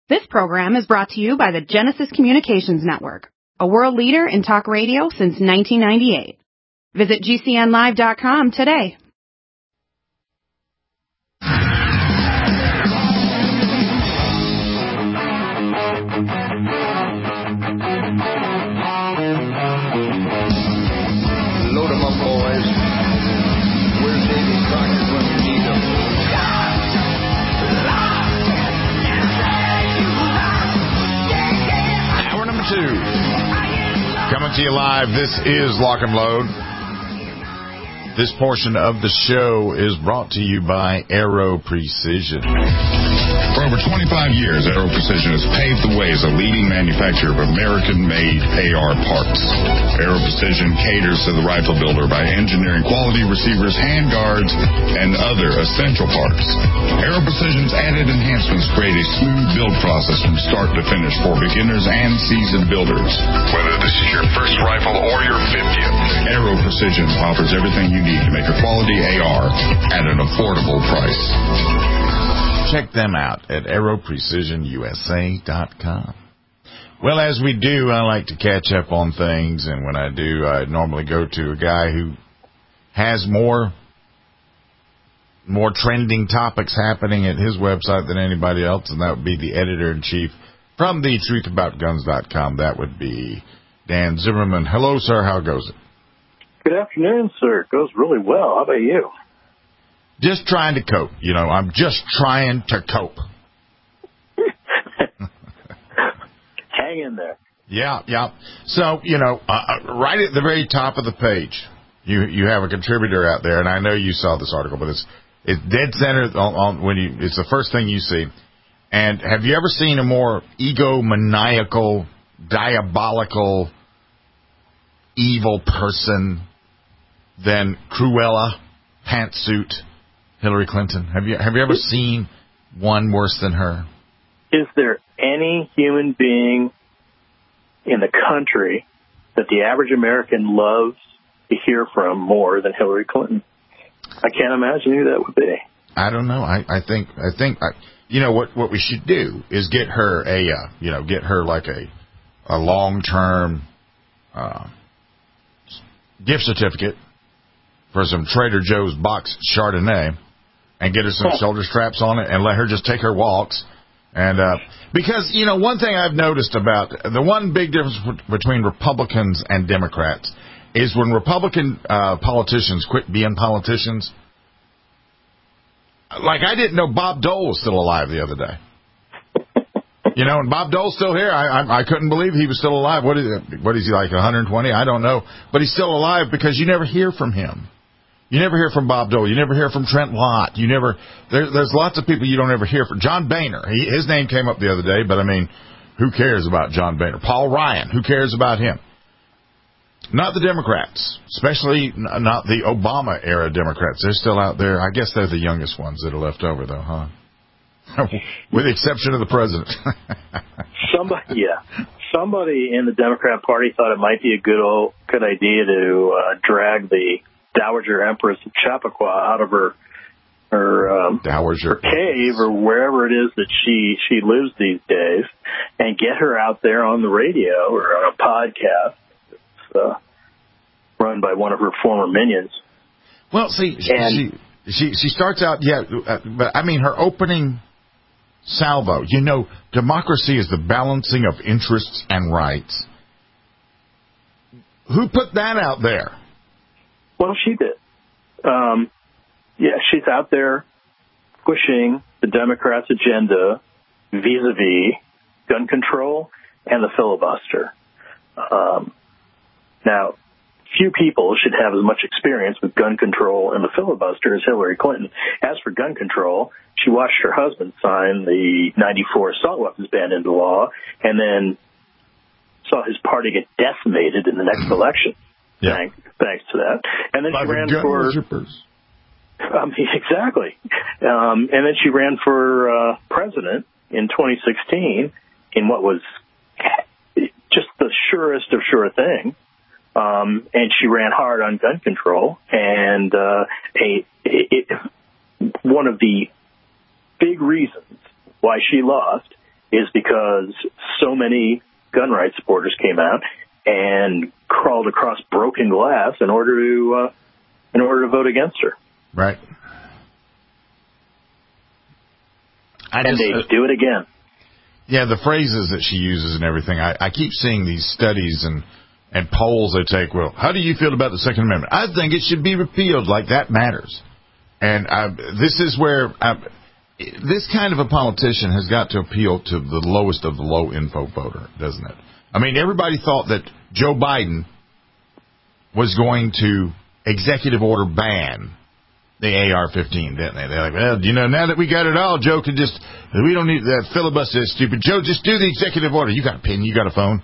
This program is brought to you by the Genesis Communications Network, a world leader in talk radio since 1998. Visit GCNlive.com today. Load 'em up, boys. Where's Davy Crockett when you need him? Hour number 2. Coming to you live. This is Lock and Load. This portion of the show is brought to you by Aero Precision. For over 25 years, Aero Precision has paved the way as a leading manufacturer of American-made AR parts. Aero Precision caters to the rifle builder by engineering quality receivers, handguards, and other essential parts. Aero Precision's added enhancements create a smooth build process from start to finish for beginners and seasoned builders. Whether this is your first rifle or your 50th, Aero Precision offers everything you need to make a quality AR at an affordable price. Check them out at aeroprecisionusa.com. Well, as we do, I like to catch up on things, and when I do, I normally go to a guy who has more trending topics happening at his website than anybody else, and that would be the editor-in-chief from thetruthaboutguns.com. That would be Dan Zimmerman. Hello, sir. How goes it? Good afternoon, sir. It goes really well. How about you? Just trying to cope. You know, I'm just trying to cope. Hang in there. Yeah. So, right at the very top of the page, you have a contributor out there, and I know you saw this article, but it's dead center on when it's the first thing you see. And have you ever seen a more egomaniacal, diabolical, evil person than Cruella, pantsuit Hillary Clinton? Have you ever seen one worse than her? Is there any human being in the country that the average American loves to hear from more than Hillary Clinton? I can't imagine who that would be. I don't know. I think what we should do is get her like a long-term gift certificate for some Trader Joe's box Chardonnay, and get her some shoulder straps on it, and let her just take her walks. And because one thing I've noticed about the one big difference between Republicans and Democrats is when Republican politicians quit being politicians. Like, I didn't know Bob Dole was still alive the other day. And Bob Dole's still here. I couldn't believe he was still alive. What is he, like 120? I don't know. But he's still alive because you never hear from him. You never hear from Bob Dole. You never hear from Trent Lott. There's lots of people you don't ever hear from. John Boehner, his name came up the other day, but I mean, who cares about John Boehner? Paul Ryan, who cares about him? Not the Democrats, especially not the Obama-era Democrats. They're still out there. I guess they're the youngest ones that are left over, though, huh? With the exception of the president. Somebody in the Democrat Party thought it might be a good idea to drag the Dowager Empress of Chappaqua out of her cave or wherever it is that she lives these days, and get her out there on the radio or on a podcast run by one of her former minions. Well, see, she starts out, but I mean, her opening salvo, democracy is the balancing of interests and rights. Who put that out there? Well, she did. She's out there pushing the Democrats' agenda vis-a-vis gun control and the filibuster. Now, few people should have as much experience with gun control and the filibuster as Hillary Clinton. As for gun control, she watched her husband sign the 94 assault weapons ban into law and then saw his party get decimated in the next election. Yeah. Thanks to that. And then she ran for... exactly. And then she ran for president in 2016 in what was just the surest of sure thing. And she ran hard on gun control. And one of the big reasons why she lost is because so many gun rights supporters came out and crawled across broken glass in order to vote against her. Right. And they do it again. Yeah, the phrases that she uses and everything. I keep seeing these studies and polls they take. Well, how do you feel about the Second Amendment? I think it should be repealed. Like that matters. And this is where this kind of a politician has got to appeal to the lowest of the low info voter, doesn't it? I mean, everybody thought that Joe Biden was going to executive order ban the AR-15, didn't they? They're like, well, now that we got it all, Joe could just, we don't need that filibuster is stupid. Joe, just do the executive order. You got a pen, you got a phone.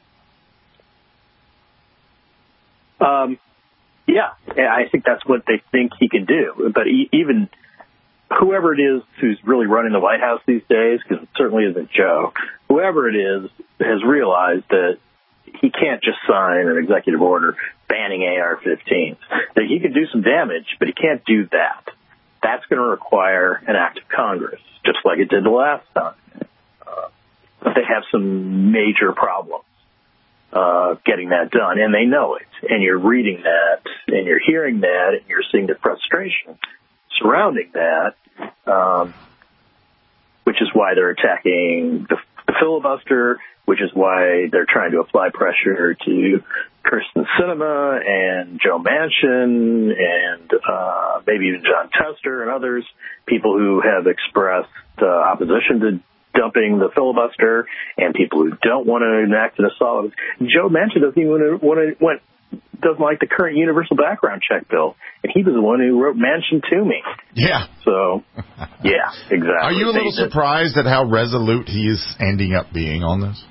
Yeah, I think that's what they think he can do. But even whoever it is who's really running the White House these days, because it certainly isn't Joe, whoever it is has realized that he can't just sign an executive order banning AR-15s. That he can do some damage, but he can't do that. That's going to require an act of Congress, just like it did the last time. But they have some major problems getting that done, and they know it. And you're reading that, and you're hearing that, and you're seeing the frustration surrounding that, which is why they're attacking the filibuster, which is why they're trying to apply pressure to Kyrsten Sinema and Joe Manchin and maybe even John Tester and others, people who have expressed opposition to dumping the filibuster and people who don't want to enact an assault. Joe Manchin doesn't like the current universal background check bill, and he was the one who wrote Manchin to me. Yeah. So, yeah, exactly. Are you a little surprised at how resolute he is ending up being on this?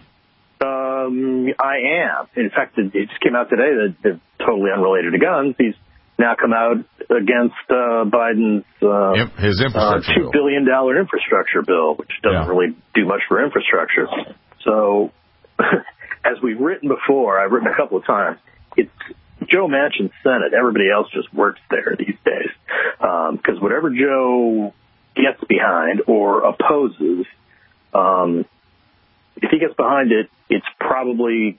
I am. In fact, it just came out today that they're totally unrelated to guns. He's now come out against Biden's his infrastructure $2 billion infrastructure bill, which doesn't really do much for infrastructure. So, as we've written before, I've written a couple of times, it's Joe Manchin's Senate. Everybody else just works there these days. Because whatever Joe gets behind or opposes, if he gets behind it, it's probably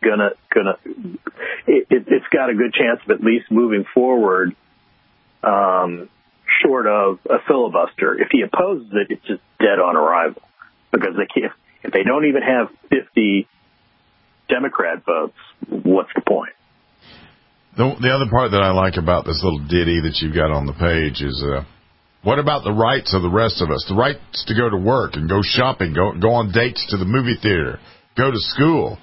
it's got a good chance of at least moving forward, short of a filibuster. If he opposes it, it's just dead on arrival, because if they don't even have 50 Democrat votes, what's the point? The other part that I like about this little ditty that you've got on the page is, what about the rights of the rest of us? The rights to go to work and go shopping, go on dates to the movie theater, go to school.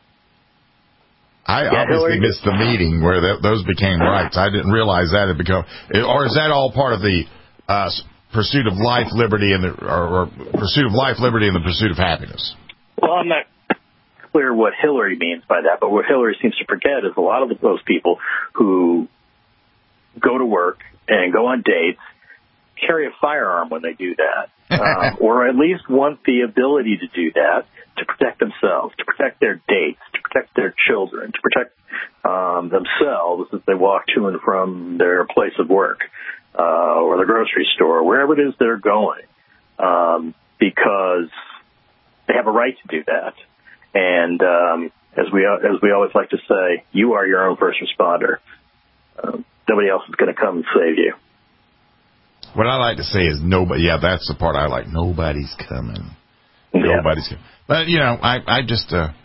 I obviously missed the meeting where those became rights. I didn't realize that had become, or is that all part of the pursuit of life, liberty, and pursuit of life, liberty, and the pursuit of happiness? Well, I'm not clear what Hillary means by that, but what Hillary seems to forget is a lot of those people who go to work and go on dates carry a firearm when they do that, or at least want the ability to do that to protect themselves, to protect their dates, to protect their children, to protect themselves as they walk to and from their place of work or the grocery store, wherever it is they're going, because they have a right to do that. And as we always like to say, you are your own first responder. Nobody else is going to come and save you. What I like to say is nobody. Yeah, that's the part I like. Nobody's coming. Yeah. Nobody's coming. But I just that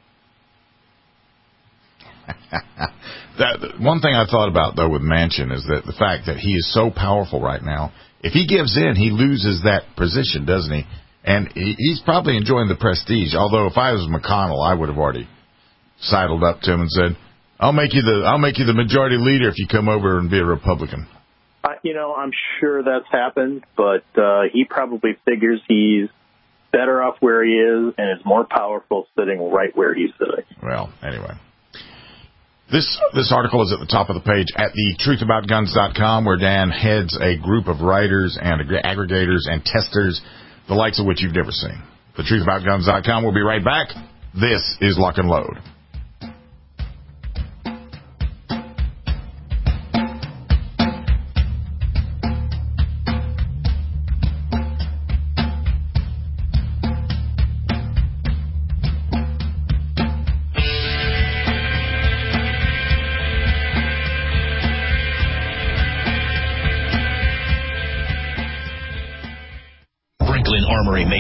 one thing I thought about though with Manchin is that the fact that he is so powerful right now. If he gives in, he loses that position, doesn't he? And he's probably enjoying the prestige. Although if I was McConnell, I would have already sidled up to him and said, "I'll make you the majority leader if you come over and be a Republican." I'm sure that's happened, but he probably figures he's better off where he is and is more powerful sitting right where he's sitting. Well, anyway. This article is at the top of the page at thetruthaboutguns.com, where Dan heads a group of writers and aggregators and testers, the likes of which you've never seen. Thetruthaboutguns.com. We'll be right back. This is Lock and Load.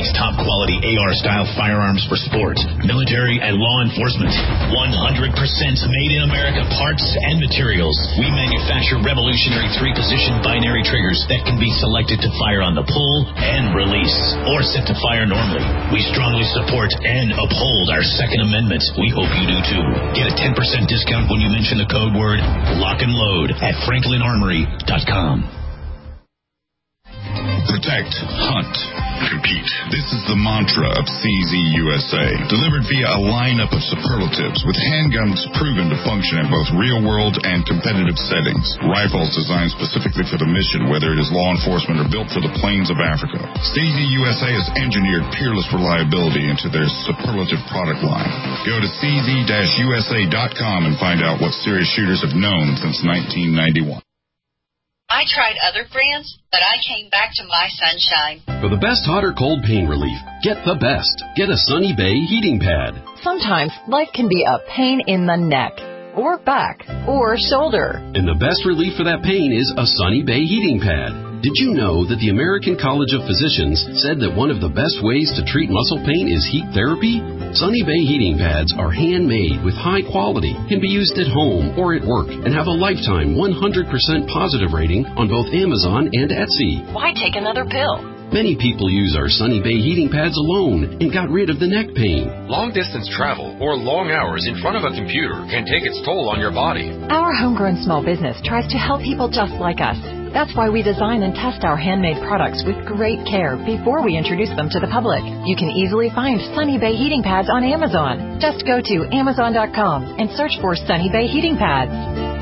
makes top-quality AR-style firearms for sport, military, and law enforcement. 100% made in America parts and materials. We manufacture revolutionary 3-position binary triggers that can be selected to fire on the pull and release, or set to fire normally. We strongly support and uphold our Second Amendment. We hope you do too. Get a 10% discount when you mention the code word Lock and Load at FranklinArmory.com. Protect, hunt, compete. This is the mantra of CZ USA, delivered via a lineup of superlatives with handguns proven to function in both real-world and competitive settings. Rifles designed specifically for the mission, whether it is law enforcement or built for the plains of Africa. CZ USA has engineered peerless reliability into their superlative product line. Go to cz-usa.com and find out what serious shooters have known since 1991. I tried other brands, but I came back to my Sunshine. For the best hot or cold pain relief, get the best. Get a Sunny Bay heating pad. Sometimes life can be a pain in the neck, or back, or shoulder. And the best relief for that pain is a Sunny Bay heating pad. Did you know that the American College of Physicians said that one of the best ways to treat muscle pain is heat therapy? Sunny Bay heating pads are handmade with high quality, can be used at home or at work, and have a lifetime 100% positive rating on both Amazon and Etsy. Why take another pill? Many people use our Sunny Bay heating pads alone and got rid of the neck pain. Long-distance travel or long hours in front of a computer can take its toll on your body. Our homegrown small business tries to help people just like us. That's why we design and test our handmade products with great care before we introduce them to the public. You can easily find Sunny Bay heating pads on Amazon. Just go to Amazon.com and search for Sunny Bay heating pads.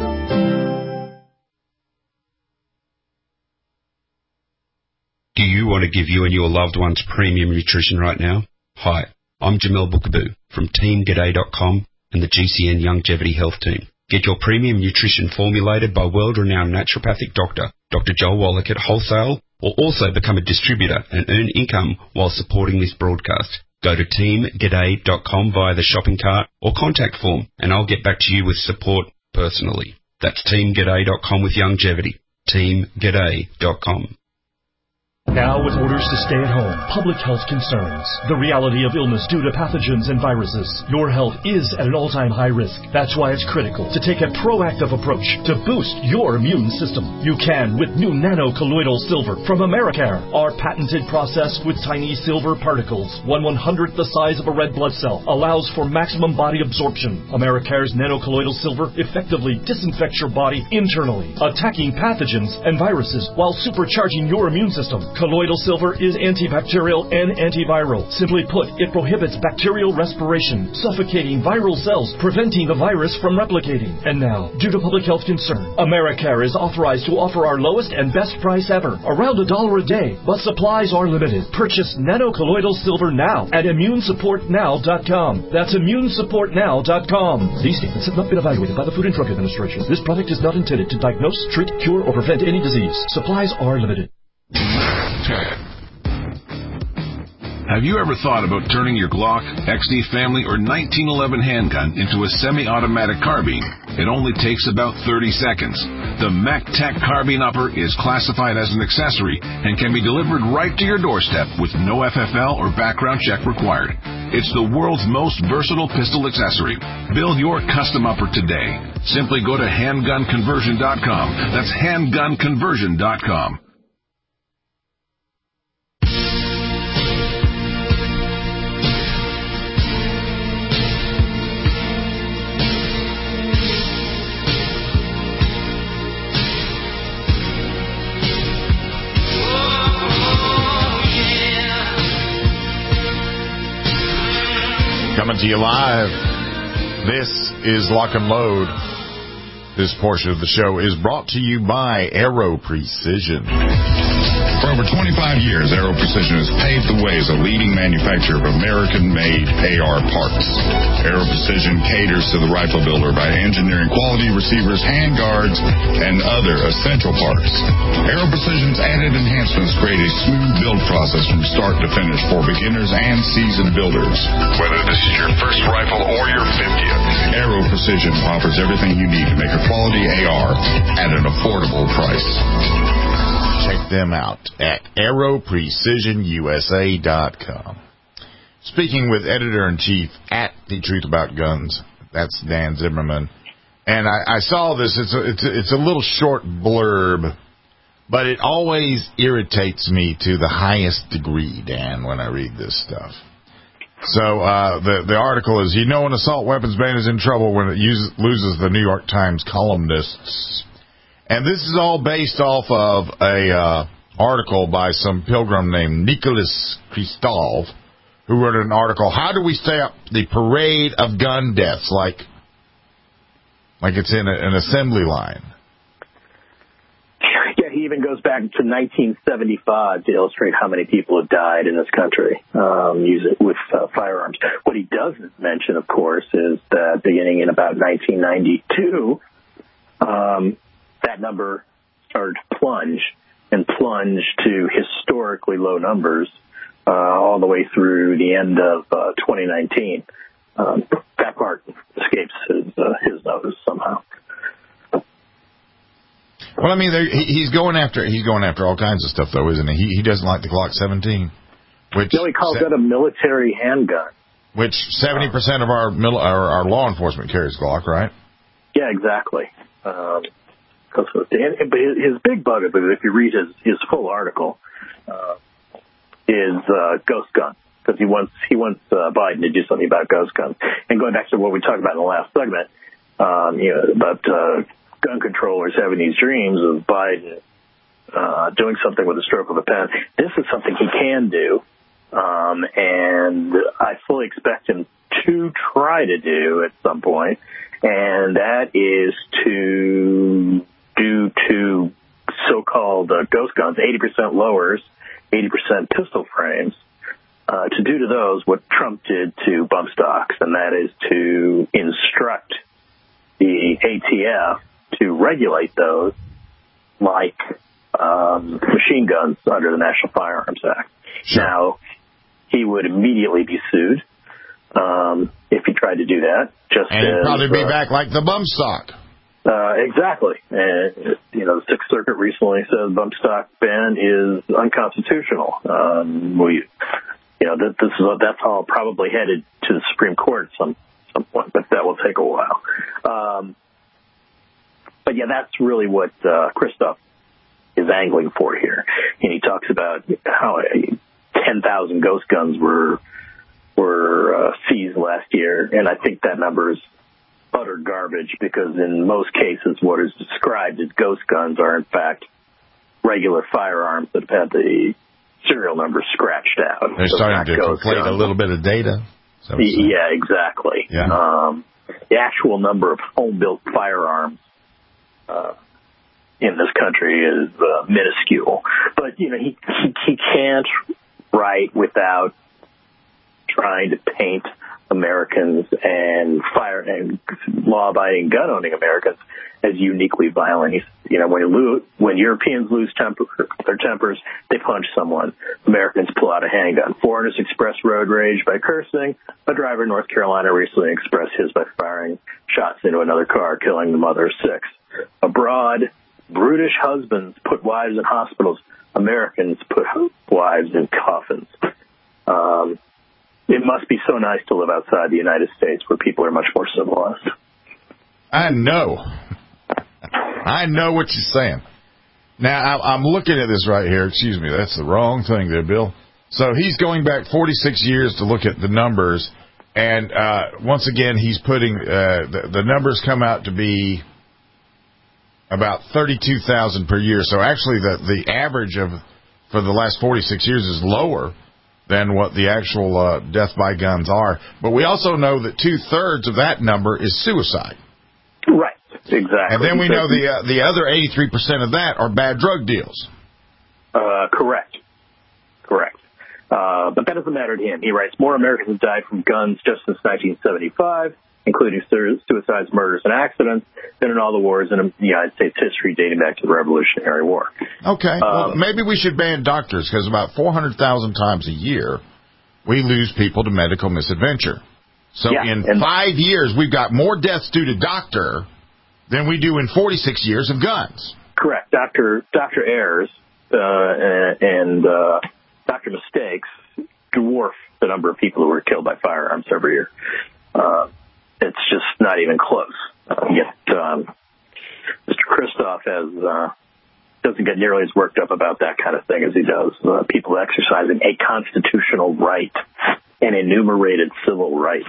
Do you want to give you and your loved ones premium nutrition right now? Hi, I'm Jamel Bookaboo from TeamGaday.com and the GCN Longevity Health Team. Get your premium nutrition formulated by world-renowned naturopathic doctor, Dr. Joel Wallach at Wholesale, or also become a distributor and earn income while supporting this broadcast. Go to TeamGaday.com via the shopping cart or contact form, and I'll get back to you with support personally. That's TeamGaday.com with longevity. TeamGaday.com. Now with orders to stay at home, public health concerns, the reality of illness due to pathogens and viruses, your health is at an all-time high risk. That's why it's critical to take a proactive approach to boost your immune system. You can with new nano-colloidal silver from Americare. Our patented process with tiny silver particles, 1/100th the size of a red blood cell, allows for maximum body absorption. Americare's nano-colloidal silver effectively disinfects your body internally, attacking pathogens and viruses while supercharging your immune system. Colloidal silver is antibacterial and antiviral. Simply put, it prohibits bacterial respiration, suffocating viral cells, preventing the virus from replicating. And now, due to public health concern, Americare is authorized to offer our lowest and best price ever, around $1 a day, but supplies are limited. Purchase nano-colloidal silver now at ImmuneSupportNow.com. That's ImmuneSupportNow.com. These statements have not been evaluated by the Food and Drug Administration. This product is not intended to diagnose, treat, cure, or prevent any disease. Supplies are limited. Have you ever thought about turning your Glock, XD Family, or 1911 handgun into a semi-automatic carbine? It only takes about 30 seconds. The MacTac Carbine Upper is classified as an accessory and can be delivered right to your doorstep with no FFL or background check required. It's the world's most versatile pistol accessory. Build your custom upper today. Simply go to handgunconversion.com. That's handgunconversion.com. Coming to you live. This is Lock and Load. This portion of the show is brought to you by Aero Precision. For over 25 years, Aero Precision has paved the way as a leading manufacturer of American-made AR parts. Aero Precision caters to the rifle builder by engineering quality receivers, handguards, and other essential parts. Aero Precision's added enhancements create a smooth build process from start to finish for beginners and seasoned builders. Whether this is your first rifle or your 50th, Aero Precision offers everything you need to make a quality AR at an affordable price. check them out at AeroPrecisionUSA.com. Speaking with Editor-in-Chief at The Truth About Guns, that's Dan Zimmerman. And I saw this. It's a little short blurb, but it always irritates me to the highest degree, Dan, when I read this stuff. So the article is, an assault weapons ban is in trouble when it loses the New York Times columnists. And this is all based off of a article by some pilgrim named Nicholas Kristov, who wrote an article, How Do We Stop the Parade of Gun Deaths? Like it's in an assembly line. Yeah, he even goes back to 1975 to illustrate how many people have died in this country with firearms. What he doesn't mention, of course, is that beginning in about 1992, that number started to plunge to historically low numbers all the way through the end of 2019. That part escapes his notice somehow. Well, I mean, he's going after all kinds of stuff, though, isn't he? He doesn't like the Glock 17, which he calls that a military handgun. Which 70% of our law enforcement carries Glock, right? Yeah, exactly. But his big bugaboo, but if you read his full article, is ghost guns. Because he wants Biden to do something about ghost guns. And going back to what we talked about in the last segment, about gun controllers having these dreams of Biden doing something with a stroke of a pen. This is something he can do, and I fully expect him to try to do at some point, and that is to do to so-called ghost guns, 80% lowers, 80% pistol frames, to do to those what Trump did to bump stocks, and that is to instruct the ATF to regulate those like machine guns under the National Firearms Act. Sure. Now, he would immediately be sued if he tried to do that. And he'd probably be back like the bump stock. Exactly. And, the Sixth Circuit recently said bump stock ban is unconstitutional. That's all probably headed to the Supreme Court at some point, but that will take a while. But yeah, that's really what Kristov is angling for here. And he talks about how 10,000 ghost guns were seized last year, and I think that number is utter garbage because in most cases what is described as ghost guns are in fact regular firearms that have had the serial number scratched out. They're starting to conflate a little bit of data. Yeah, exactly. Yeah. The actual number of home-built firearms in this country is minuscule. But, he can't write without trying to paint Americans and law-abiding gun-owning Americans as uniquely violent. When Europeans lose their tempers, they punch someone. Americans pull out a handgun. Foreigners express road rage by cursing. A driver in North Carolina recently expressed his by firing shots into another car, killing the mother of 6. Abroad, brutish husbands put wives in hospitals. Americans put wives in coffins. It must be so nice to live outside the United States where people are much more civilized. I know what you're saying. Now, I'm looking at this right here. Excuse me, that's the wrong thing there, Bill. So he's going back 46 years to look at the numbers, and once again, he's putting the numbers come out to be about 32,000 per year. So actually, the average for the last 46 years is lower than what the actual death by guns are. But we also know that 2/3 of that number is suicide. Right, exactly. And then we know the other 83% of that are bad drug deals. Correct. But that doesn't matter to him. He writes, more Americans have died from guns just since 1975, including suicides, murders, and accidents, than in all the wars in the United States history dating back to the Revolutionary War. Okay. Well, maybe we should ban doctors, because about 400,000 times a year, we lose people to medical misadventure. So in 5 years, we've got more deaths due to doctor than we do in 46 years of guns. Correct. Dr. Ayers and Dr. Mistakes dwarf the number of people who are killed by firearms every year. It's just not even close. Yet Mr. Kristof doesn't get nearly as worked up about that kind of thing as he does people exercising a constitutional right, an enumerated civil right.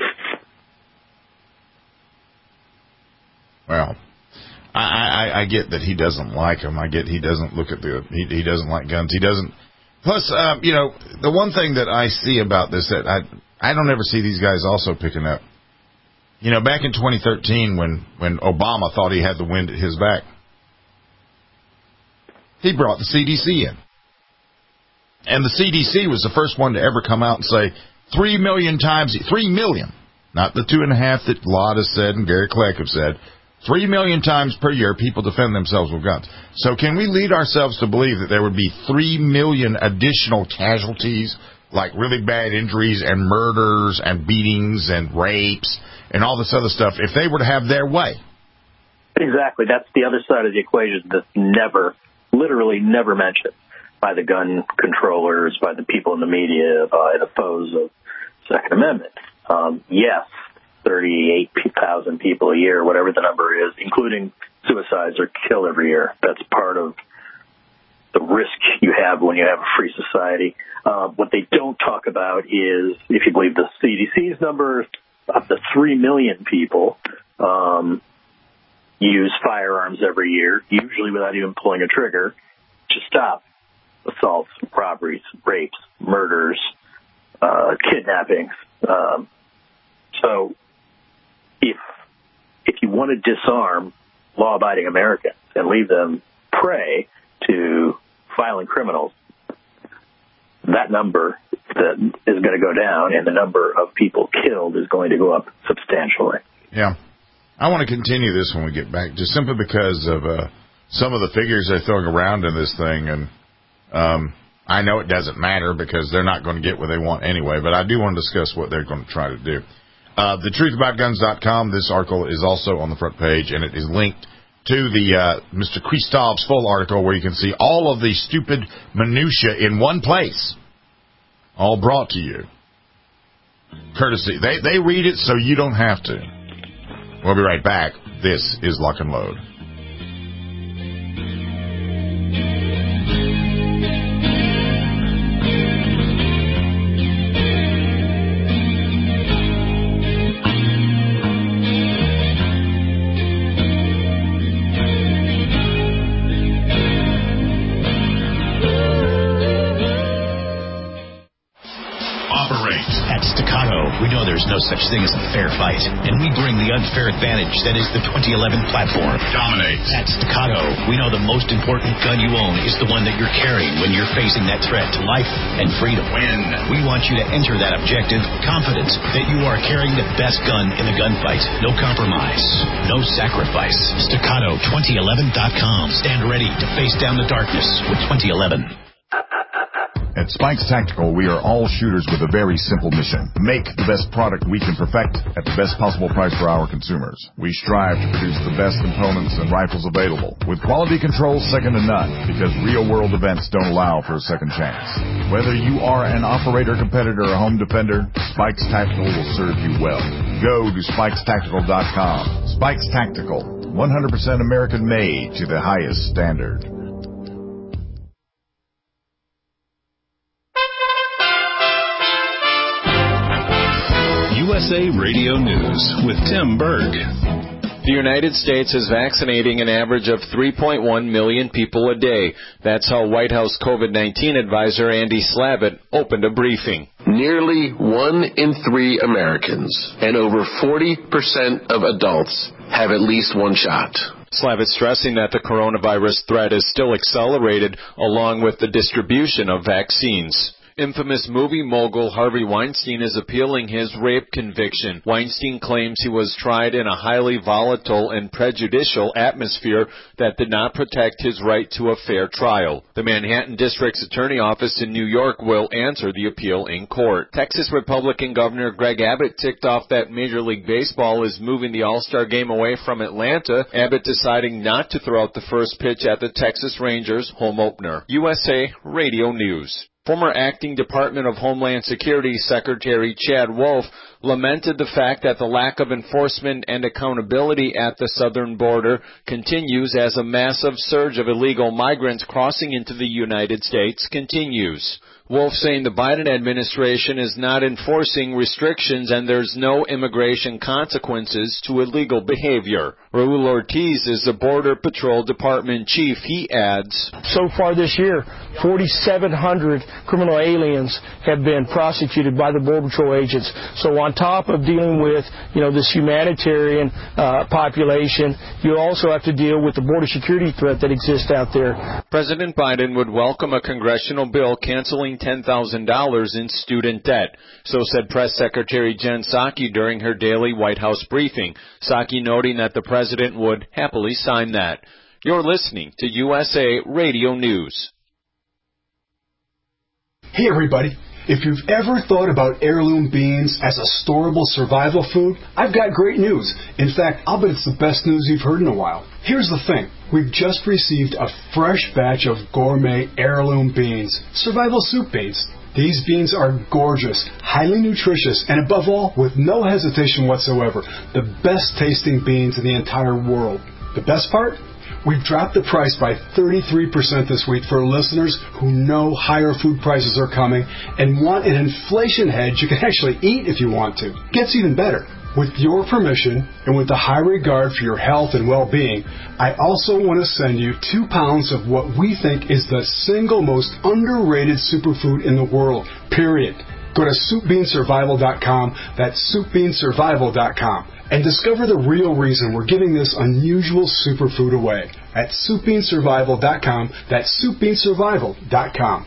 Well, I get that he doesn't like them. I get he doesn't look at he doesn't like guns. He doesn't. Plus, the one thing that I see about this that I don't ever see these guys also picking up. Back in 2013 when Obama thought he had the wind at his back, he brought the CDC in. And the CDC was the first one to ever come out and say 3 million times, 3 million, not the 2.5 that Lott has said and Gary Kleck have said, 3 million times per year people defend themselves with guns. So can we lead ourselves to believe that there would be 3 million additional casualties, like really bad injuries and murders and beatings and rapes and all this other stuff, if they were to have their way? Exactly. That's the other side of the equation that's literally never mentioned by the gun controllers, by the people in the media, by the foes of Second Amendment. Yes, 38,000 people a year, whatever the number is, including suicides, are killed every year. That's part of the risk you have when you have a free society. What they don't talk about is, if you believe the CDC's numbers, up to 3 million people use firearms every year, usually without even pulling a trigger, to stop assaults, robberies, rapes, murders, kidnappings. So if you want to disarm law-abiding Americans and leave them prey to violent criminals, that number that is going to go down, and the number of people killed is going to go up substantially. Yeah. I want to continue this when we get back, just simply because of some of the figures they're throwing around in this thing. And I know it doesn't matter because they're not going to get what they want anyway, but I do want to discuss what they're going to try to do. TheTruthAboutGuns.com, this article is also on the front page, and it is linked to the Mr. Kristof's full article where you can see all of the stupid minutia in one place, all brought to you. Courtesy. They read it so you don't have to. We'll be right back. This is Lock and Load. We know there's no such thing as a fair fight, and we bring the unfair advantage that is the 2011 platform. Dominate. At Staccato, we know the most important gun you own is the one that you're carrying when you're facing that threat to life and freedom. Win. We want you to enter that objective confident that you are carrying the best gun in the gunfight. No compromise, no sacrifice. Staccato2011.com. Stand ready to face down the darkness with 2011. At Spikes Tactical, we are all shooters with a very simple mission. Make the best product we can perfect at the best possible price for our consumers. We strive to produce the best components and rifles available, with quality control second to none, because real-world events don't allow for a second chance. Whether you are an operator, competitor, or home defender, Spikes Tactical will serve you well. Go to SpikesTactical.com. Spikes Tactical, 100% American-made to the highest standard. USA Radio News with Tim Berg. The United States is vaccinating an average of 3.1 million people a day. That's how White House COVID-19 advisor Andy Slavitt opened a briefing. Nearly 1 in 3 Americans and over 40% of adults have at least one shot. Slavitt stressing that the coronavirus threat is still accelerated along with the distribution of vaccines. Infamous movie mogul Harvey Weinstein is appealing his rape conviction. Weinstein claims he was tried in a highly volatile and prejudicial atmosphere that did not protect his right to a fair trial. The Manhattan District's Attorney Office in New York will answer the appeal in court. Texas Republican Governor Greg Abbott ticked off that Major League Baseball is moving the All-Star Game away from Atlanta, Abbott deciding not to throw out the first pitch at the Texas Rangers home opener. USA Radio News. Former Acting Department of Homeland Security Secretary Chad Wolf lamented the fact that the lack of enforcement and accountability at the southern border continues as a massive surge of illegal migrants crossing into the United States continues. Wolf saying the Biden administration is not enforcing restrictions and there's no immigration consequences to illegal behavior. Raul Ortiz is the Border Patrol Department chief. He adds, so far this year, 4,700 criminal aliens have been prosecuted by the Border Patrol agents. So on top of dealing with, this humanitarian population, you also have to deal with the border security threat that exists out there. President Biden would welcome a congressional bill canceling $10,000 in student debt. So said Press Secretary Jen Psaki during her daily White House briefing. Psaki noting that the president would happily sign that. You're listening to USA Radio News. Hey everybody, if you've ever thought about heirloom beans as a storable survival food, I've got great news. In fact, I'll bet it's the best news you've heard in a while. Here's the thing. We've just received a fresh batch of gourmet heirloom beans, survival soup beans. These beans are gorgeous, highly nutritious, and above all, with no hesitation whatsoever, the best tasting beans in the entire world. The best part? We've dropped the price by 33% this week for listeners who know higher food prices are coming and want an inflation hedge you can actually eat if you want to. Gets even better. With your permission, and with the high regard for your health and well-being, I also want to send you 2 pounds of what we think is the single most underrated superfood in the world, period. Go to SoupBeanSurvival.com, that's SoupBeanSurvival.com, and discover the real reason we're giving this unusual superfood away at SoupBeanSurvival.com, that's SoupBeanSurvival.com.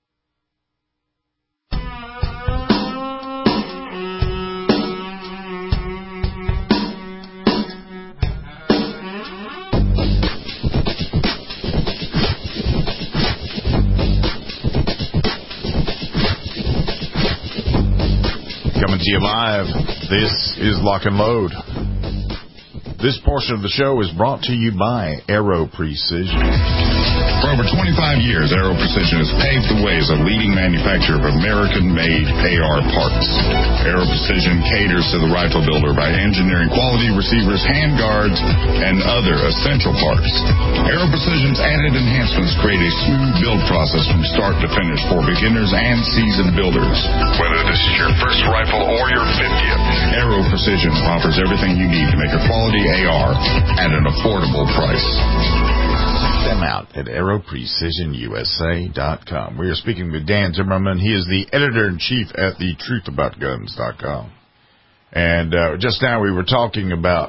Coming to you live, this is Lock and Load. This portion of the show is brought to you by Aero Precision. For over 25 years, Aero Precision has paved the way as a leading manufacturer of American-made AR parts. Aero Precision caters to the rifle builder by engineering quality receivers, handguards, and other essential parts. Aero Precision's added enhancements create a smooth build process from start to finish for beginners and seasoned builders. Whether this is your first rifle or your 50th, Aero Precision offers everything you need to make a quality AR at an affordable price. Them out at AeroPrecisionUSA.com. We are speaking with Dan Zimmerman. He is the editor-in-chief at thetruthaboutguns.com. And just now we were talking about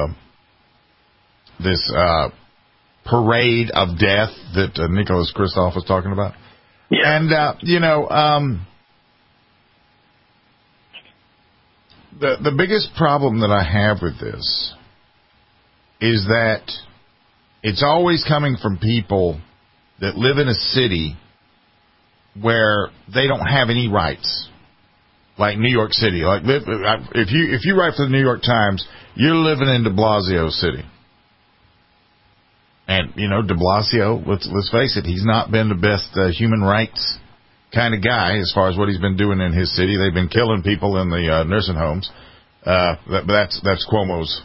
this parade of death that Nicholas Kristof was talking about. Yeah. And, the biggest problem that I have with this is that it's always coming from people that live in a city where they don't have any rights, like New York City. Like if you write for the New York Times, you're living in De Blasio City, and De Blasio. Let's face it, he's not been the best human rights kind of guy as far as what he's been doing in his city. They've been killing people in the nursing homes. That's Cuomo's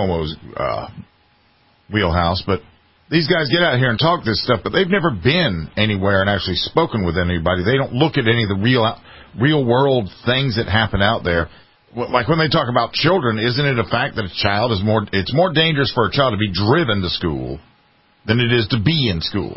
wheelhouse. But these guys get out here and talk this stuff, but they've never been anywhere and actually spoken with anybody. They don't look at any of the real world things that happen out there. Like when they talk about children, isn't it a fact that it's more dangerous for a child to be driven to school than it is to be in school?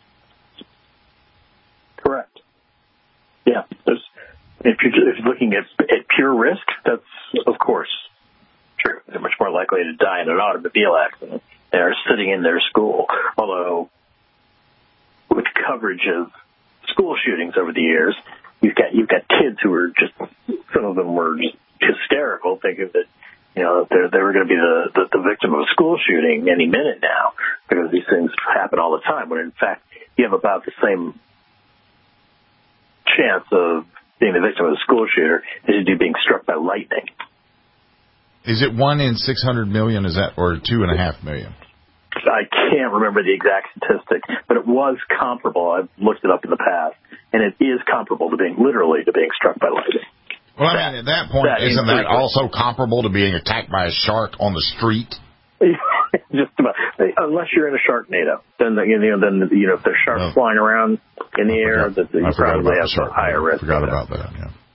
Correct. Yeah. If you're looking at pure risk, that's, of course, true. They're much more likely to die in an automobile accident. They're sitting in their school. Although, with coverage of school shootings over the years, you've got kids who are just, some of them were just hysterical, thinking that, you know, they were going to be the victim of a school shooting any minute now, because these things happen all the time, when in fact you have about the same chance of being the victim of a school shooter as you do being struck by lightning. Is it 1 in 600 million, is that, or 2.5 million? I can't remember the exact statistic, but it was comparable. I've looked it up in the past, and it is comparable to being struck by lightning. Well, I mean, at that point, isn't that also comparable to being attacked by a shark on the street? Just about. Unless you're in a Sharknado, then if there's sharks flying around in the air, you probably have a higher risk. Forgot about that.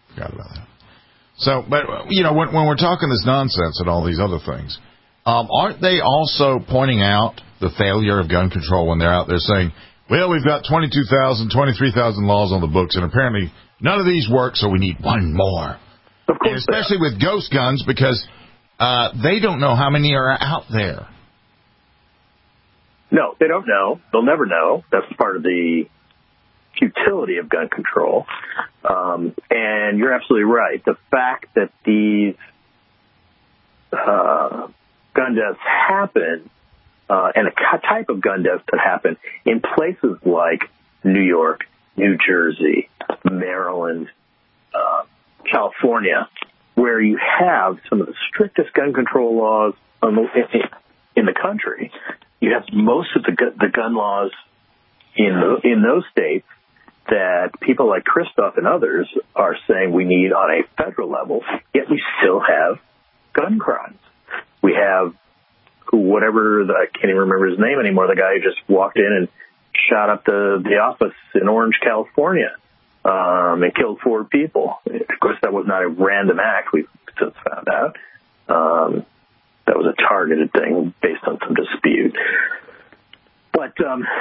So, but when we're talking this nonsense and all these other things, aren't they also pointing out the failure of gun control when they're out there saying, well, we've got 22,000, 23,000 laws on the books, and apparently none of these work, so we need one more. Of course, and especially with ghost guns, because they don't know how many are out there. No, they don't know. They'll never know. That's part of the futility of gun control. And you're absolutely right. The fact that these gun deaths happen, and a type of gun deaths that happen in places like New York, New Jersey, Maryland, California, where you have some of the strictest gun control laws in the country. You have most of the gun laws in those states that people like Christoph and others are saying we need on a federal level, yet we still have gun crimes. We have I can't even remember his name anymore, the guy who just walked in and shot up the office in Orange, California, and killed 4 people. Of course, that was not a random act, we've since found out. That was a targeted thing based on some dispute. But,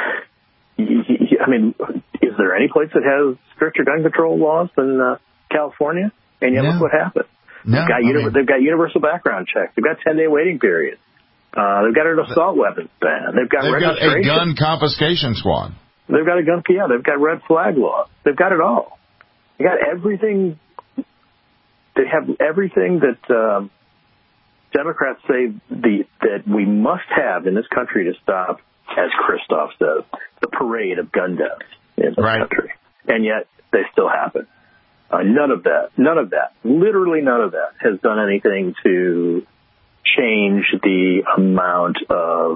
I mean, is there any place that has stricter gun control laws than California? And yet, look what happened. No, they've got universal background checks. They've got 10-day waiting periods. They've got an assault weapons ban. They've got a gun confiscation squad. They've got they've got red flag law. They've got it all. They got everything. They have everything that Democrats say that we must have in this country to stop, as Christoph says, the parade of gun deaths in this country. And yet they still happen. None of that, literally none of that has done anything to change the amount of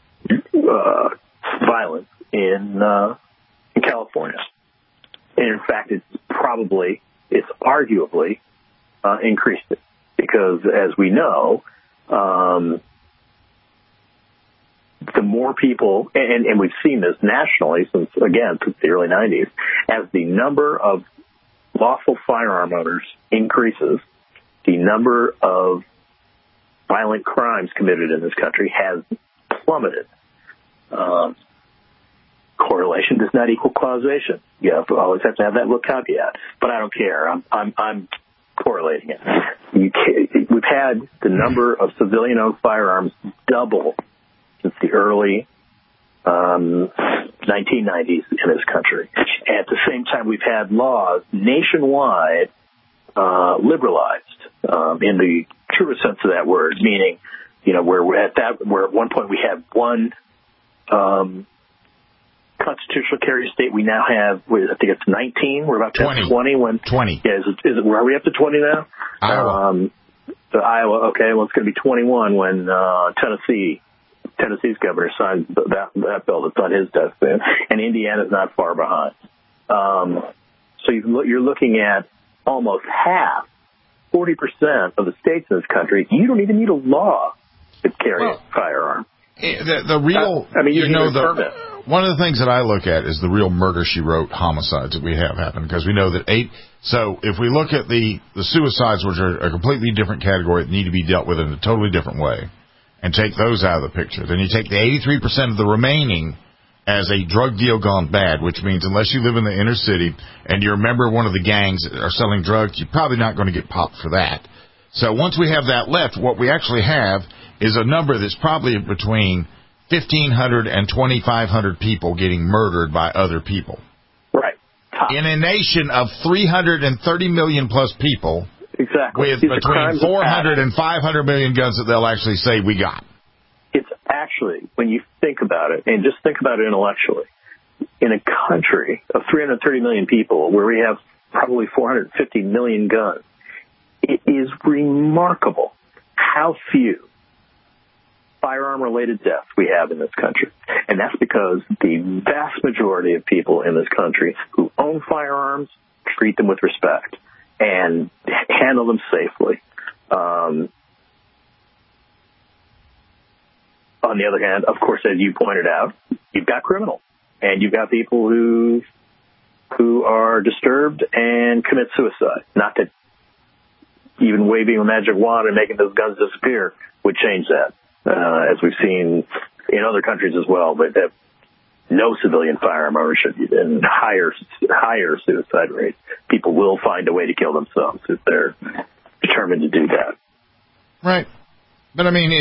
violence in California. And in fact, it's arguably increased it, because as we know, the more people, and we've seen this nationally since the early 90s, as the number of lawful firearm owners increases, the number of violent crimes committed in this country has plummeted. Correlation does not equal causation. You always have to have that little caveat, but I don't care. I'm correlating it. We've had the number of civilian-owned firearms double since the early 1990s in this country. At the same time, we've had laws nationwide liberalized in the truest sense of that word, meaning, where at one point we had one constitutional carry state. We now have, I think it's 19. We're about to 20. 20. Yeah, are we up to 20 now? Iowa. Iowa, okay. Well, it's going to be 21 when Tennessee's governor signed that bill that's on his desk then, and Indiana's not far behind. So you're looking at almost half, 40% of the states in this country. You don't even need a law to carry a firearm. The real, one of the things that I look at is the real murder she wrote homicides that we have happen, because we know that so if we look at the suicides, which are a completely different category that need to be dealt with in a totally different way, and take those out of the picture, then you take the 83% of the remaining as a drug deal gone bad, which means unless you live in the inner city and you're a member of one of the gangs that are selling drugs, you're probably not going to get popped for that. So once we have that left, what we actually have is a number that's probably between 1,500 and 2,500 people getting murdered by other people. Right. in a nation of 330 million plus people. Exactly. With between 400 and 500 million guns that they'll actually say we got. It's actually, when you think about it, and just think about it intellectually, in a country of 330 million people where we have probably 450 million guns, it is remarkable how few firearm-related deaths we have in this country. And that's because the vast majority of people in this country who own firearms treat them with respect and handle them safely. On the other hand, of course, as you pointed out, you've got criminals, and you've got people who are disturbed and commit suicide. Not that even waving a magic wand and making those guns disappear would change that, as we've seen in other countries as well, but that no civilian firearm ownership and higher suicide rates. People will find a way to kill themselves if they're determined to do that. Right. But I mean,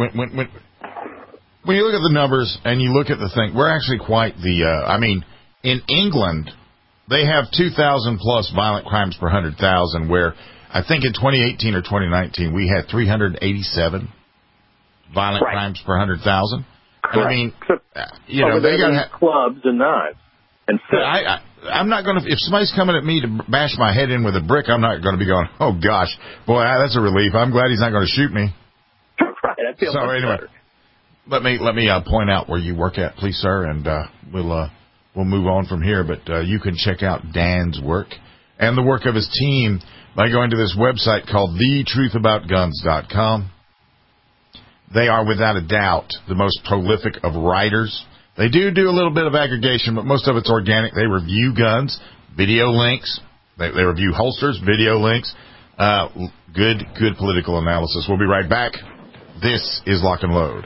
when you look at the numbers and you look at the thing, we're actually quite in England, they have 2,000 plus violent crimes per 100,000, where I think in 2018 or 2019 we had 387 violent crimes per 100,000. I mean, they got clubs and knives. And I'm not going to. If somebody's coming at me to bash my head in with a brick, I'm not going to be going, "Oh gosh, boy, that's a relief. I'm glad he's not going to shoot me." Right. I feel much better. Let me point out where you work at, please, sir, and we'll move on from here. But you can check out Dan's work and the work of his team by going to this website called thetruthaboutguns.com. They are, without a doubt, the most prolific of writers. They do a little bit of aggregation, but most of it's organic. They review guns, video links. They review holsters, video links. Good political analysis. We'll be right back. This is Lock and Load.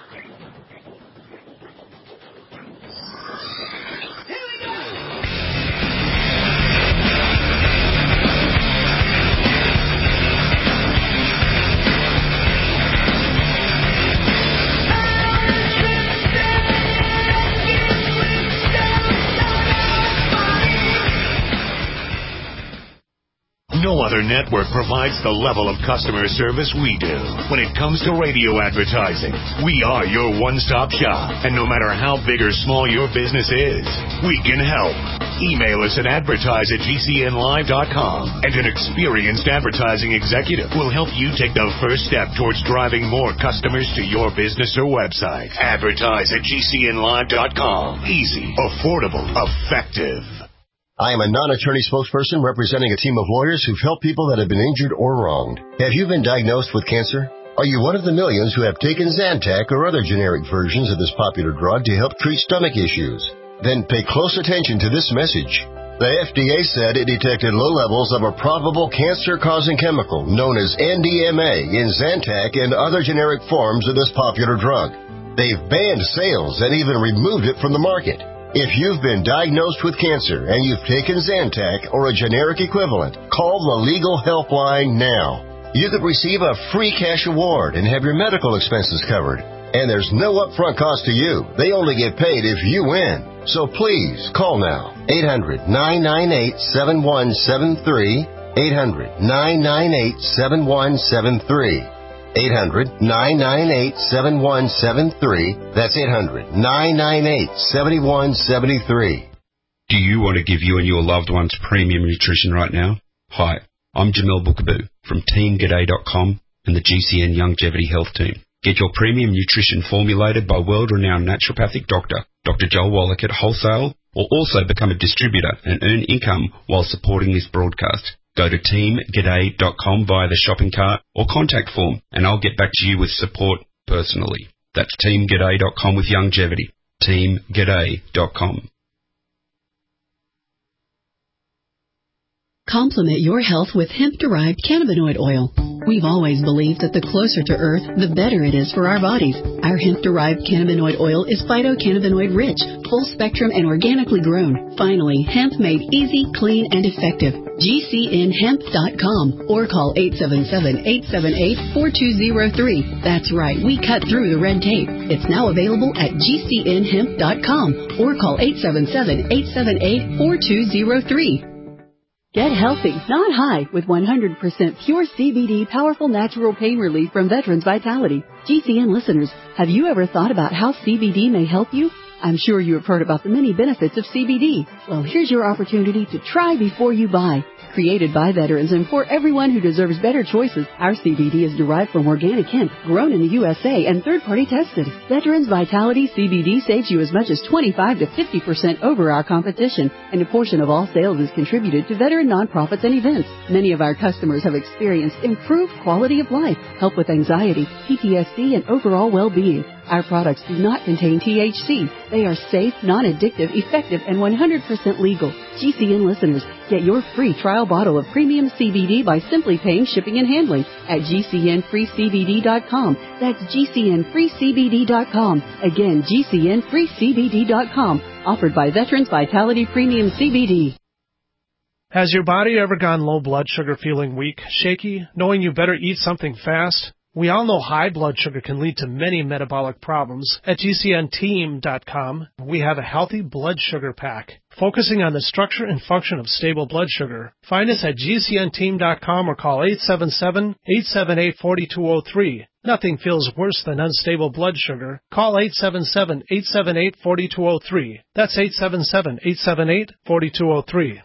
No other network provides the level of customer service we do. When it comes to radio advertising, we are your one-stop shop. And no matter how big or small your business is, we can help. Email us at advertise@gcnlive.com, and an experienced advertising executive will help you take the first step towards driving more customers to your business or website. Advertise@gcnlive.com. Easy, affordable, effective. I am a non-attorney spokesperson representing a team of lawyers who've helped people that have been injured or wronged. Have you been diagnosed with cancer? Are you one of the millions who have taken Zantac or other generic versions of this popular drug to help treat stomach issues? Then pay close attention to this message. The FDA said it detected low levels of a probable cancer-causing chemical known as NDMA in Zantac and other generic forms of this popular drug. They've banned sales and even removed it from the market. If you've been diagnosed with cancer and you've taken Zantac or a generic equivalent, call the Legal Helpline now. You could receive a free cash award and have your medical expenses covered. And there's no upfront cost to you. They only get paid if you win. So please, call now. 800-998-7173. 800-998-7173. 800-998-7173. That's 800-998-7173. Do you want to give you and your loved ones premium nutrition right now? Hi, I'm Jamel Bookaboo from TeamGaday.com and the GCN Longevity Health Team. Get your premium nutrition formulated by world-renowned naturopathic doctor, Dr. Joel Wallach at wholesale, or also become a distributor and earn income while supporting this broadcast. Go to teamgaday.com via the shopping cart or contact form, and I'll get back to you with support personally. That's teamgaday.com with longevity. teamgaday.com. Complement your health with hemp-derived cannabinoid oil. We've always believed that the closer to Earth, the better it is for our bodies. Our hemp-derived cannabinoid oil is phytocannabinoid rich, full spectrum, and organically grown. Finally, hemp made easy, clean, and effective. GCNhemp.com or call 877-878-4203. That's right, we cut through the red tape. It's now available at GCNhemp.com or call 877-878-4203. Get healthy, not high, with 100% pure CBD powerful natural pain relief from Veterans Vitality. GCN listeners, have you ever thought about how CBD may help you? I'm sure you have heard about the many benefits of CBD. Well, here's your opportunity to try before you buy. Created by veterans and for everyone who deserves better choices, our CBD is derived from organic hemp, grown in the USA and third-party tested. Veterans Vitality CBD saves you as much as 25 to 50% over our competition, and a portion of all sales is contributed to veteran nonprofits and events. Many of our customers have experienced improved quality of life, help with anxiety, PTSD, and overall well-being. Our products do not contain THC. They are safe, non-addictive, effective, and 100% legal. GCN listeners, get your free trial bottle of premium CBD by simply paying shipping and handling at GCNFreeCBD.com. That's GCNFreeCBD.com. Again, GCNFreeCBD.com. Offered by Veterans Vitality Premium CBD. Has your body ever gone low blood sugar, feeling weak, shaky, knowing you better eat something fast? We all know high blood sugar can lead to many metabolic problems. At GCNteam.com, we have a healthy blood sugar pack, focusing on the structure and function of stable blood sugar. Find us at GCNteam.com or call 877-878-4203. Nothing feels worse than unstable blood sugar. Call 877-878-4203. That's 877-878-4203.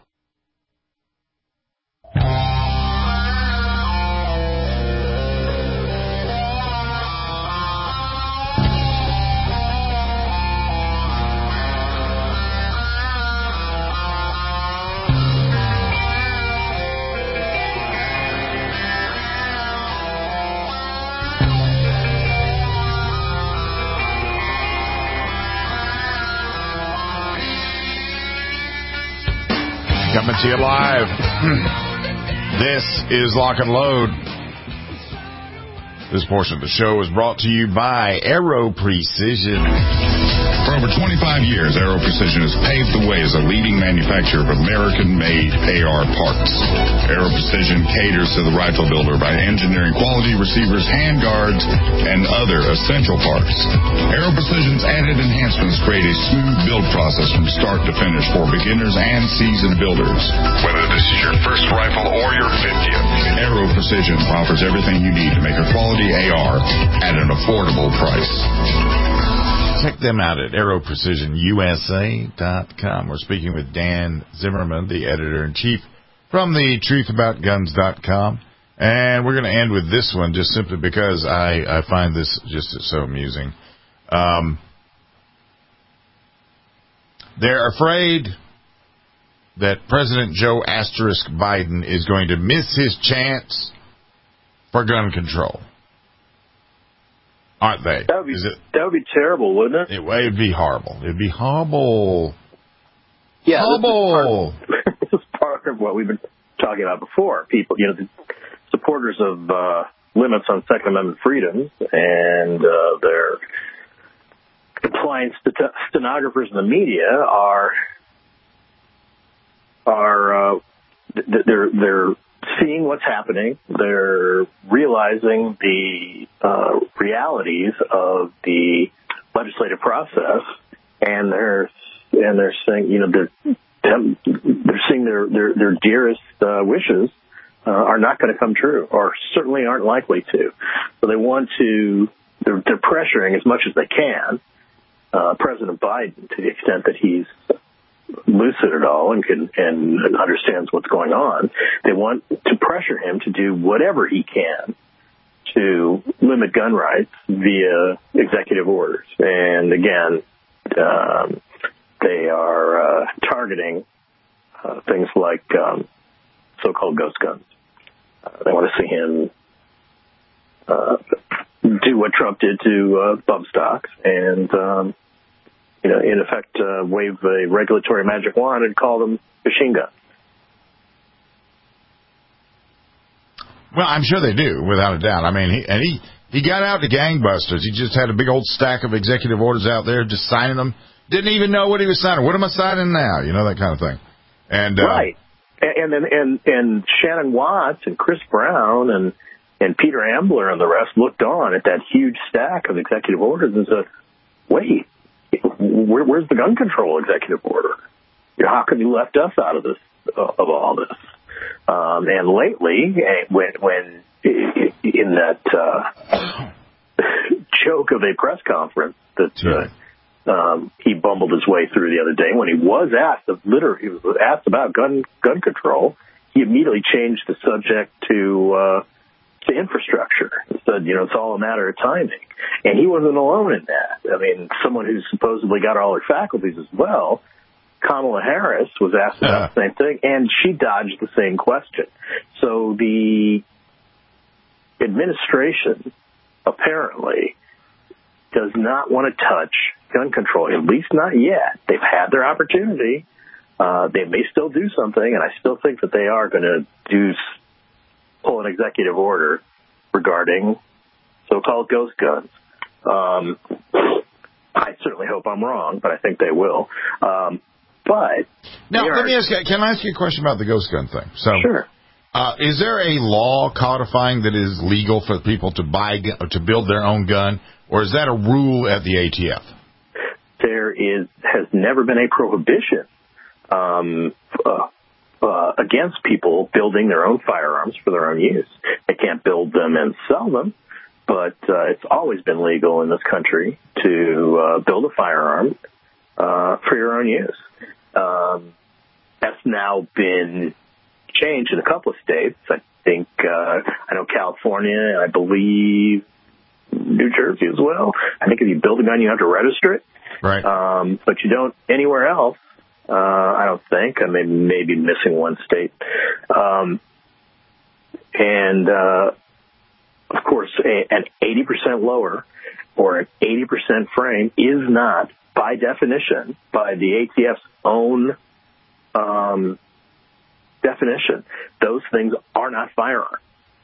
Coming to you live. This is Lock and Load. This portion of the show is brought to you by Aero Precision. For over 25 years, Aero Precision has paved the way as a leading manufacturer of American-made AR parts. Aero Precision caters to the rifle builder by engineering quality receivers, handguards, and other essential parts. Aero Precision's added enhancements create a smooth build process from start to finish for beginners and seasoned builders. Whether this is your first rifle or your 50th, Aero Precision offers everything you need to make a quality AR at an affordable price. Check them out at AeroPrecisionUSA.com. We're speaking with Dan Zimmerman, the editor-in-chief from the TruthAboutGuns.com. And we're going to end with this one just simply because I find this just so amusing. They're afraid that President Joe Asterisk Biden is going to miss his chance for gun control. Aren't they? That would be terrible, wouldn't it? It would be horrible. It'd be horrible. Yeah, horrible. This is part of what we've been talking about before. People, the supporters of limits on Second Amendment freedoms and their compliance stenographers in the media they're seeing what's happening. They're realizing the realities of the legislative process, and they're saying, they're seeing their dearest wishes are not going to come true, or certainly aren't likely to. So they want to. They're pressuring as much as they can President Biden, to the extent that he's lucid at all and understands what's going on. They want to pressure him to do whatever he can to limit gun rights via executive orders. And again, they are targeting things like so-called ghost guns. They want to see him do what Trump did to bump stocks and in effect, wave a regulatory magic wand and call them machine guns. Well, I'm sure they do, without a doubt. I mean, he got out to gangbusters. He just had a big old stack of executive orders out there, just signing them. Didn't even know what he was signing. What am I signing now? That kind of thing. And right. And Shannon Watts and Chris Brown and Peter Ambler and the rest looked on at that huge stack of executive orders and said, wait, where's the gun control executive order? How come you left us out of this, of all this? And lately, when in that joke of a press conference that he bumbled his way through the other day, when he was asked about gun control, he immediately changed the subject to infrastructure. He said, it's all a matter of timing. And he wasn't alone in that. I mean, someone who's supposedly got all her faculties as well, Kamala Harris, was asked about the same thing, and she dodged the same question. So the administration apparently does not want to touch gun control, at least not yet. They've had their opportunity. They may still do something, and I still think that they are going to pull an executive order regarding so-called ghost guns. I certainly hope I'm wrong, but I think they will. But now, let me ask you, can I ask you a question about the ghost gun thing? So, sure. Is there a law codifying that is legal for people to build their own gun, or is that a rule at the ATF? There has never been a prohibition against people building their own firearms for their own use. They can't build them and sell them, but it's always been legal in this country to build a firearm for your own use. That's now been changed in a couple of states. I think I know California, and I believe New Jersey as well. I think if you build a gun, you have to register it. Right. But you don't anywhere else. I don't think. I mean, maybe missing one state. And of course, an 80% lower or an 80% frame is not, by definition, by the ATF's own definition, those things are not firearms.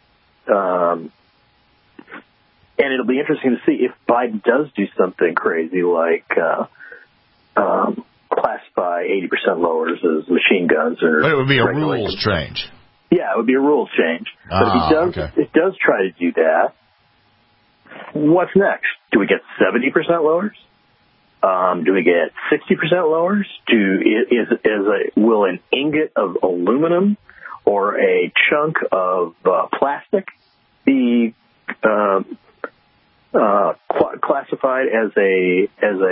And it'll be interesting to see if Biden does do something crazy like classify 80% lowers as machine guns. But it would be a rules change. Yeah, it would be a rules change. But if he does try to do that, what's next? Do we get 70% lowers? Do we get 60% lowers? Will an ingot of aluminum or a chunk of plastic be classified as a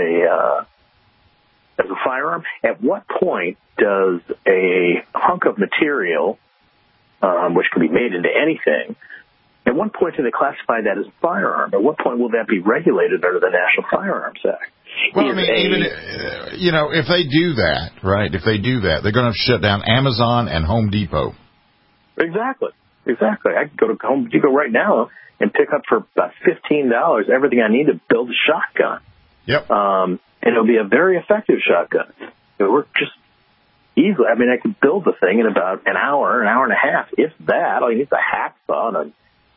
firearm? At what point does a hunk of material, which can be made into anything, at what point do they classify that as a firearm? At what point will that be regulated under the National Firearms Act? Well, I mean, even, if they do that, right, they're going to shut down Amazon and Home Depot. Exactly. I can go to Home Depot right now and pick up for about $15 everything I need to build a shotgun. Yep. And it'll be a very effective shotgun. It'll work just easily. I mean, I could build the thing in about an hour and a half, if that. All you need is a hacksaw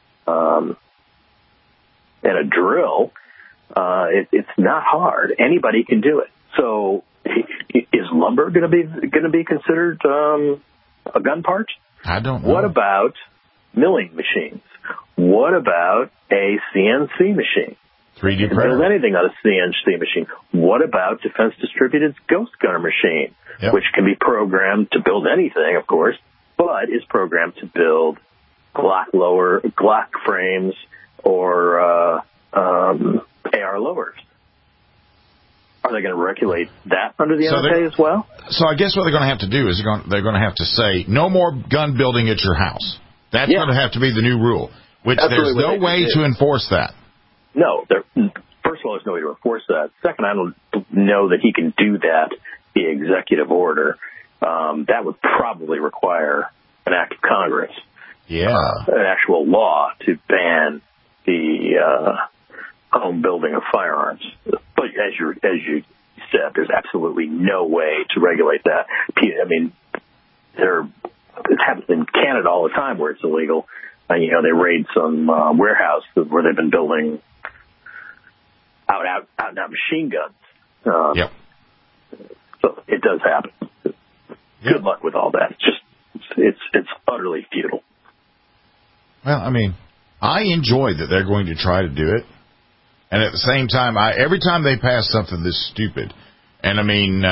and a drill. It's not hard. Anybody can do it. So, is lumber going to be considered a gun part? I don't know. What about milling machines? What about a CNC machine? 3D printer. Build anything on a CNC machine. What about Defense Distributed's Ghost Gunner machine, which can be programmed to build anything, of course, but is programmed to build Glock frames or AR lowers? Are they going to regulate that under the NFA as well? So I guess what they're going to have to do is they're going to have to say no more gun building at your house. That's going to have to be the new rule, which there's no way to enforce that. No. First of all, there's no way to enforce that. Second, I don't know that he can do that via executive order. That would probably require an act of Congress. Yeah. An actual law to ban the home building of firearms. But as you said, there's absolutely no way to regulate that. I mean, it happens in Canada all the time where it's illegal. They raid some warehouse where they've been building out machine guns. So it does happen. Good luck with all that. It's it's utterly futile. Well, I mean, I enjoy that they're going to try to do it, and at the same time, every time they pass something this stupid, and I mean,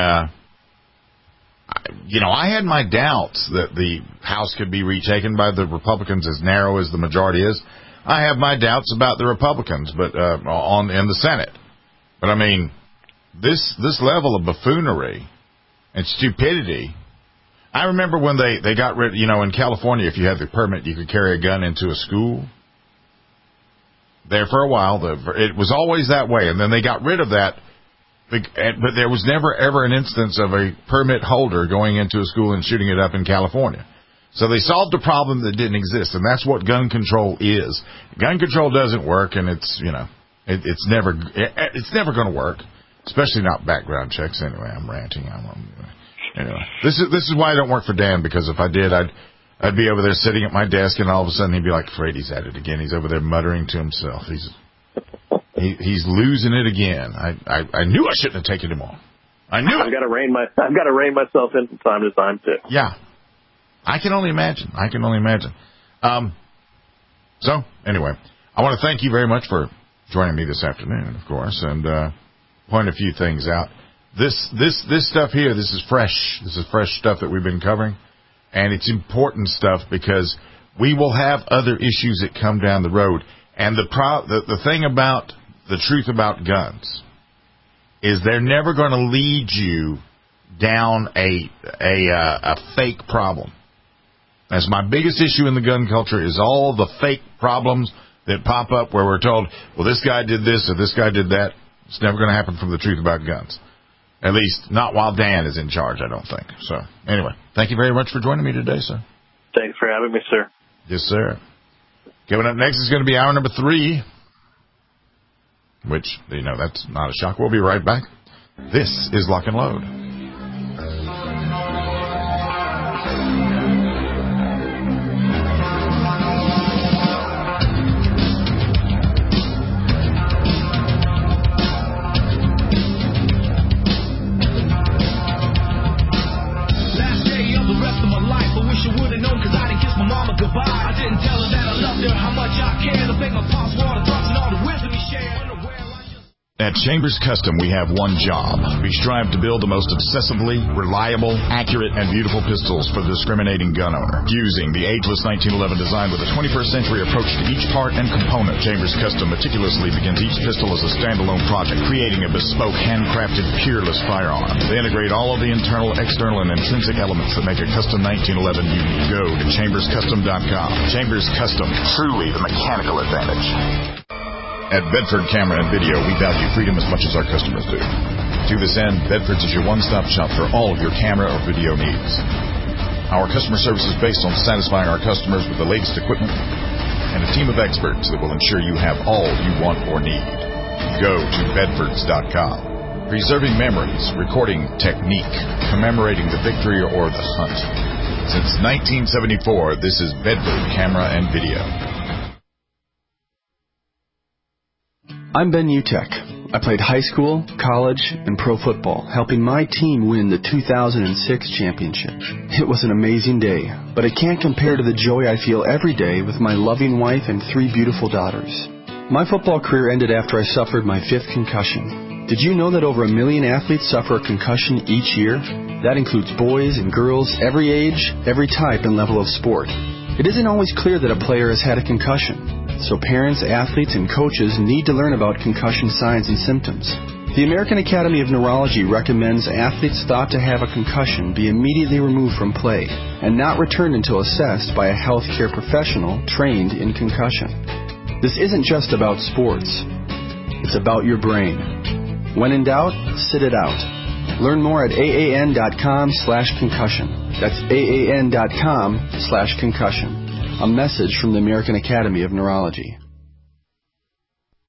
I had my doubts that the House could be retaken by the Republicans as narrow as the majority is. I have my doubts about the Republicans, but in the Senate. But I mean, this level of buffoonery and stupidity. I remember when they got rid, in California, if you had the permit, you could carry a gun into a school. There for a while, it was always that way, and then they got rid of that. But there was never, ever an instance of a permit holder going into a school and shooting it up in California. So they solved a problem that didn't exist, and that's what gun control is. Gun control doesn't work, and it's never going to work, especially not background checks. Anyway, I'm ranting. Anyway, this is why I don't work for Dan, because if I did, I'd be over there sitting at my desk, and all of a sudden he'd be like, "Afraid he's at it again." He's over there muttering to himself. He's losing it again. I knew I shouldn't have taken him on. I knew I've got to rein myself in from time to time too. Yeah, I can only imagine. So anyway, I want to thank you very much for joining me this afternoon, of course, and point a few things out. This stuff here, this is fresh. This is fresh stuff that we've been covering, and it's important stuff because we will have other issues that come down the road. And the thing about the truth about guns is they're never going to lead you down a fake problem. That's my biggest issue in the gun culture, is all the fake problems that pop up where we're told, well, this guy did this or this guy did that. It's never going to happen from the truth about guns. At least not while Dan is in charge, I don't think. So anyway, thank you very much for joining me today, sir. Thanks for having me, sir. Yes, sir. Coming up next is going to be hour number 3, which, that's not a shock. We'll be right back. This is Lock and Load. At Chambers Custom, we have one job. We strive to build the most obsessively reliable, accurate, and beautiful pistols for the discriminating gun owner. Using the ageless 1911 design with a 21st century approach to each part and component, Chambers Custom meticulously begins each pistol as a standalone project, creating a bespoke, handcrafted, peerless firearm. They integrate all of the internal, external, and intrinsic elements that make a custom 1911 unique. Go to chamberscustom.com. Chambers Custom, truly the mechanical advantage. At Bedford Camera and Video, we value freedom as much as our customers do. To this end, Bedford's is your one-stop shop for all of your camera or video needs. Our customer service is based on satisfying our customers with the latest equipment and a team of experts that will ensure you have all you want or need. Go to bedfords.com. Preserving memories, recording technique, commemorating the victory or the hunt. Since 1974, this is Bedford Camera and Video. I'm Ben Utek. I played high school, college, and pro football, helping my team win the 2006 championship. It was an amazing day, but it can't compare to the joy I feel every day with my loving wife and 3 beautiful daughters. My football career ended after I suffered my 5th concussion. Did you know that over 1 million athletes suffer a concussion each year? That includes boys and girls, every age, every type and level of sport. It isn't always clear that a player has had a concussion. So parents, athletes, and coaches need to learn about concussion signs and symptoms. The American Academy of Neurology recommends athletes thought to have a concussion be immediately removed from play and not returned until assessed by a healthcare professional trained in concussion. This isn't just about sports. It's about your brain. When in doubt, sit it out. Learn more at AAN.com/concussion. That's AAN.com/concussion. A message from the American Academy of Neurology.